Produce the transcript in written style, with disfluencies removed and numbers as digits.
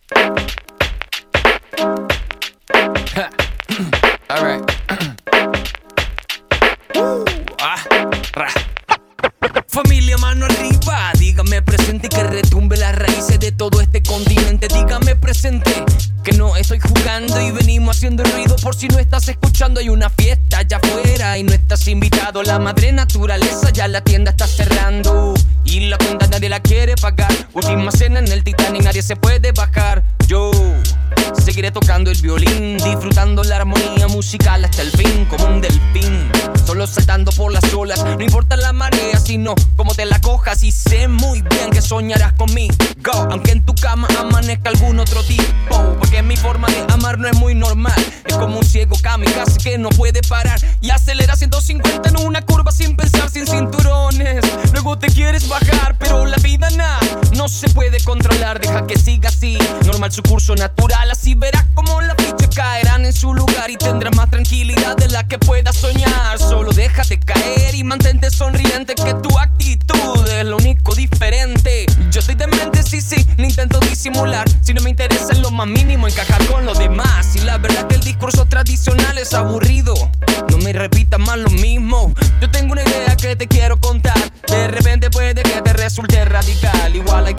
Alright. Familia, mano arriba, dígame presente y que retumbe las raíces de todo este continente. Dígame presente, que no estoy jugando y venimos haciendo ruido. Por si no estás escuchando, hay una fiesta allá afuera y no estás invitado. La madre naturaleza ya la tienda está cerrando y la cuenta nadie la quiere pagar. Última cena en el Titanic, nadie se puede bajar. Yo seguiré tocando el violín, disfrutando la armonía musical hasta el fin, como un delfín, solo saltando por las olas. No importa la marea, sino cómo te la cojas. Y sé muy bien que soñarás conmigo, aunque en tu cama amanezca algún otro tipo, porque mi forma de amar no es muy normal. Es como un ciego kamikaze que no puede parar y acelera 150 en una curva sin pensar, sin cinturones. Luego te quieres bajar, pero la vida no se puede controlar. Deja que siga así, normal su curso natural. Así verás como las fichas caerán en su lugar y tendrás más tranquilidad de la que puedas soñar. Solo déjate caer y mantente sonriente, que tu actitud es lo único diferente. Yo estoy demente, sí, no intento disimular. Si no me interesa en lo más mínimo encajar con los demás. Y la verdad que el discurso tradicional es aburrido, no me repitas más lo mismo. Yo tengo una idea que te quiero contar, de repente puede que te resulte radical. Igual hay